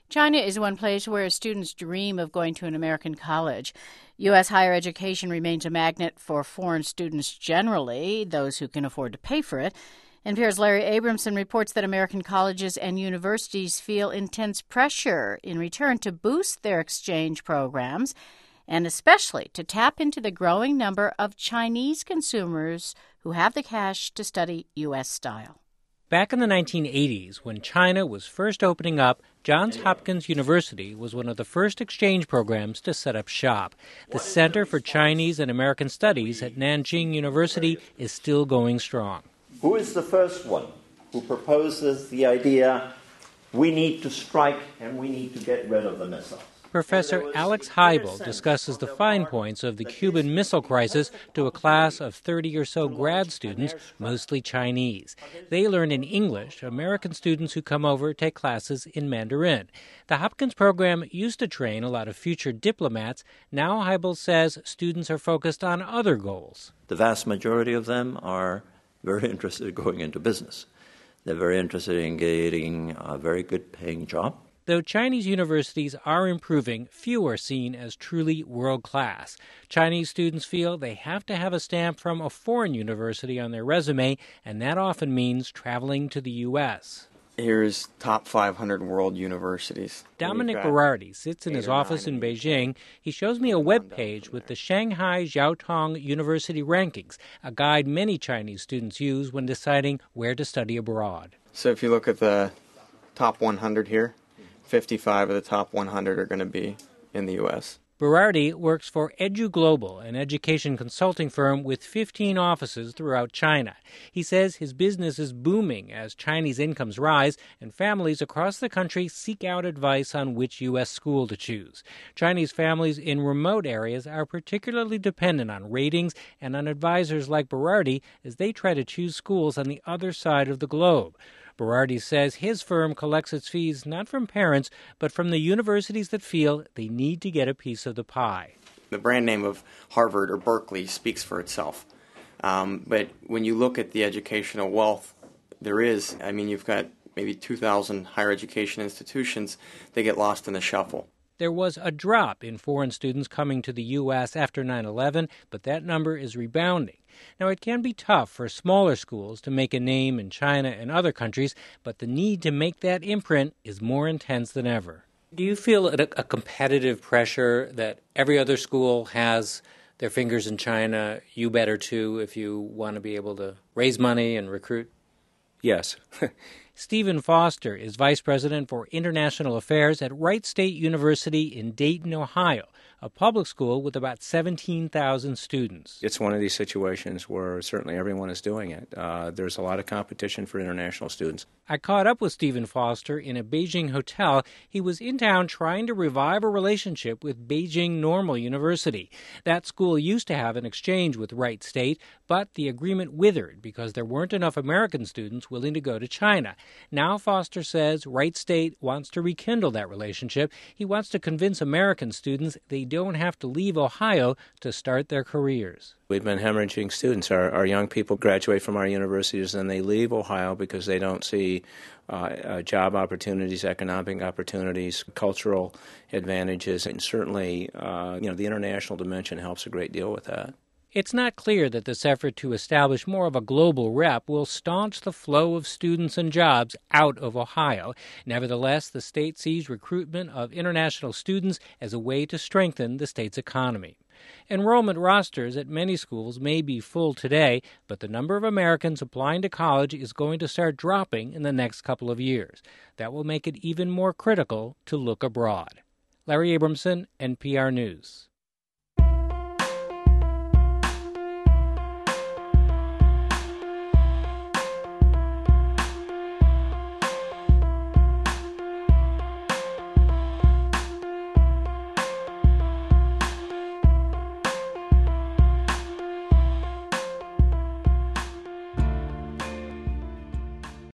China is one place where students dream of going to an American college. U.S. higher education remains a magnet for foreign students generally, those who can afford to pay for it. NPR's Larry Abramson reports that American colleges and universities feel intense pressure in return to boost their exchange programs, and especially to tap into the growing number of Chinese consumers who have the cash to study U.S. style. Back in the 1980s, when China was first opening up, Johns Hopkins University was one of the first exchange programs to set up shop. The Center for Chinese and American Studies at Nanjing University is still going strong. Who is the first one who proposes the idea, we need to strike and we need to get rid of the missiles? Professor Alex Heibel discusses the fine points of the Cuban Missile Crisis to a class of 30 or so grad students, mostly Chinese. They learn in English. American students who come over take classes in Mandarin. The Hopkins program used to train a lot of future diplomats. Now Heibel says students are focused on other goals. The vast majority of them are very interested in going into business. They're very interested in getting a very good paying job. Though Chinese universities are improving, few are seen as truly world-class. Chinese students feel they have to have a stamp from a foreign university on their resume, and that often means traveling to the U.S. Here's top 500 world universities. Dominic Berardi sits in his office in Beijing. He shows me a web page with the Shanghai Jiaotong University rankings, a guide many Chinese students use when deciding where to study abroad. So if you look at the top 100 here, 55 of the top 100 are going to be in the U.S. Berardi works for EduGlobal, an education consulting firm with 15 offices throughout China. He says his business is booming as Chinese incomes rise and families across the country seek out advice on which U.S. school to choose. Chinese families in remote areas are particularly dependent on ratings and on advisors like Berardi as they try to choose schools on the other side of the globe. Berardi says his firm collects its fees not from parents, but from the universities that feel they need to get a piece of the pie. The brand name of Harvard or Berkeley speaks for itself. But when you look at the educational wealth there is, you've got maybe 2,000 higher education institutions, they get lost in the shuffle. There was a drop in foreign students coming to the U.S. after 9/11, but that number is rebounding. Now, it can be tough for smaller schools to make a name in China and other countries, but the need to make that imprint is more intense than ever. Do you feel a competitive pressure that every other school has their fingers in China? You better too if you want to be able to raise money and recruit? Yes. Stephen Foster is Vice President for International Affairs at Wright State University in Dayton, Ohio, a public school with about 17,000 students. It's one of these situations where certainly everyone is doing it. There's a lot of competition for international students. I caught up with Stephen Foster in a Beijing hotel. He was in town trying to revive a relationship with Beijing Normal University. That school used to have an exchange with Wright State, but the agreement withered because there weren't enough American students willing to go to China. Now Foster says Wright State wants to rekindle that relationship. He wants to convince American students they don't have to leave Ohio to start their careers. We've been hemorrhaging students. Our young people graduate from our universities and they leave Ohio because they don't see job opportunities, economic opportunities, cultural advantages, and certainly the international dimension helps a great deal with that. It's not clear that this effort to establish more of a global rep will staunch the flow of students and jobs out of Ohio. Nevertheless, the state sees recruitment of international students as a way to strengthen the state's economy. Enrollment rosters at many schools may be full today, but the number of Americans applying to college is going to start dropping in the next couple of years. That will make it even more critical to look abroad. Larry Abramson, NPR News.